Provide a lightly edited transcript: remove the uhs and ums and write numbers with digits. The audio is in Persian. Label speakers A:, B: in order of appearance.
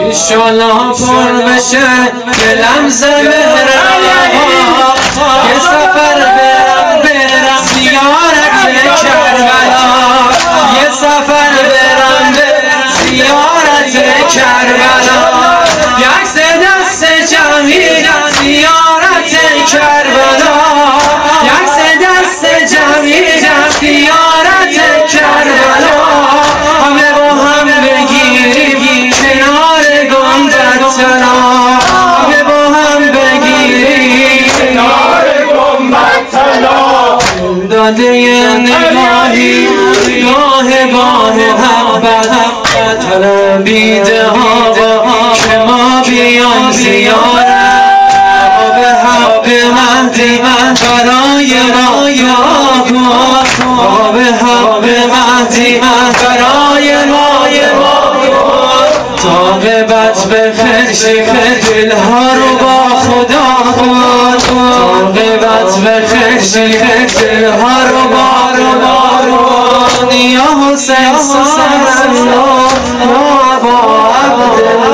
A: ایشالا پر بشه دلم زمهر یه سفر برم زیارت کربلا، یه سفر برم زیارت کربلا، یک دست جمیلم زیارت کربلا، یک دست جمیلم زیارت کربلا، همه با هم بگیریم کنار گنبد طلا، همه با هم بگیریم کنار گنبد طلا، داده نگاهی گاه با محبت طلبیده ها که ما بیان زیارت، آب مهدی برای ما یا کن، آب مهدی برای ما تا قبط بفرشیم دلها رو با خدا کن، تا قبط بفرشیم دلها رو با یا حسین صلی الله با عبدالله